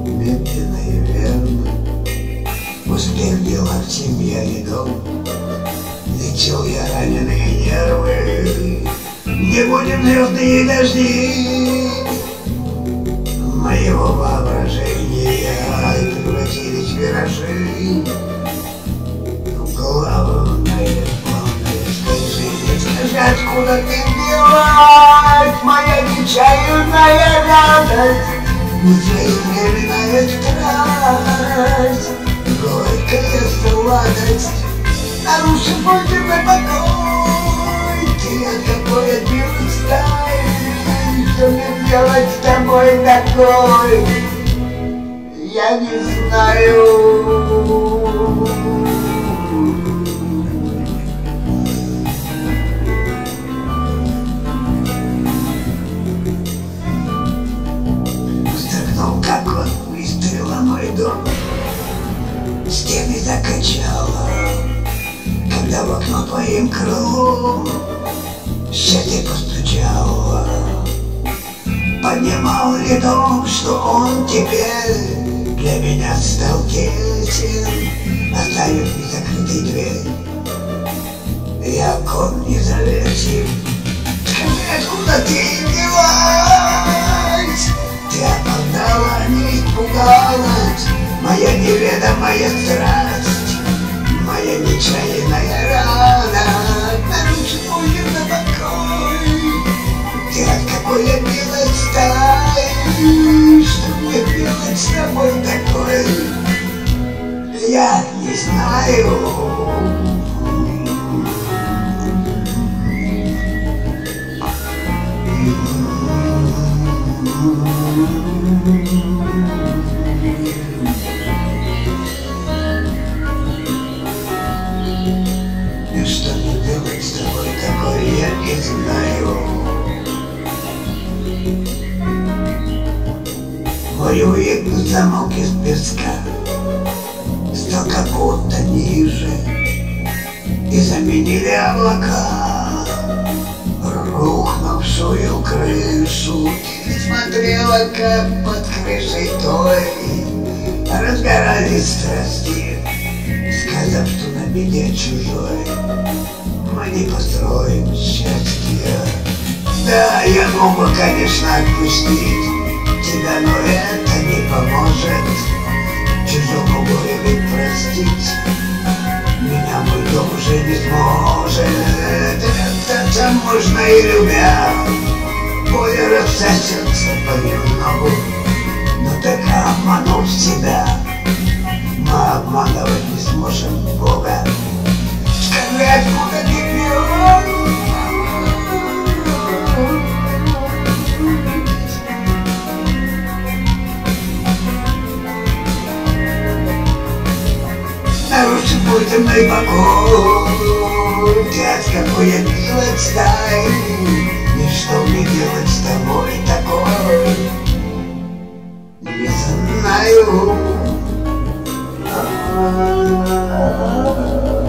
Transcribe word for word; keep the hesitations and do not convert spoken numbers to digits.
медленно и верно. Успех делать семья и дом. Лечил я раненые нервы. Не будем звездные дожди моего воображения превратились в виражи. Главное, главное, скажи, скажи, откуда ты взялась, моя нечаянная радость, несвоевременная страсть, горькая сладость, нарушив мой земной покой. Ты от какой отбилась стаи, что мне делать с тобой такой, я не знаю. Вздрогнул, как он выстрела мой дом, стены закачало, когда в окно твоим крылом щеки постучала. Понимал ли дом, что он теперь для меня стал тесен, оставив незакрытой дверь? Я кон не завесил. Скажи, откуда ты взялась? Ты опоздала, не испугалась, моя неведомая страсть, моя нечаянная рана, нарушит мой земной покой. Ты от какой я белой стаи, что мне делать с тобой такой, я не знаю. И что мне делать с тобой такой, я не знаю. Мой уютный замок из песка стал как будто ниже, и заменили облака рухнувшую крышу. Ты смотрела, как под крышей той разгорались страсти, сказав, что на беде чужой мы не построим счастья. Да, я мог бы, конечно, отпустить тебя, но это не поможет чужому горю ведь простить. Меня мой дом уже не сможет. Это можно и любя, более рассосется понемногу. Но так обманув себя, мы обманывать не сможем Бога. Скажи, откуда ты взялась? Нарушив мой земной покой, ты от какой я милой стаи, и что мне делать с тобой такой, не знаю.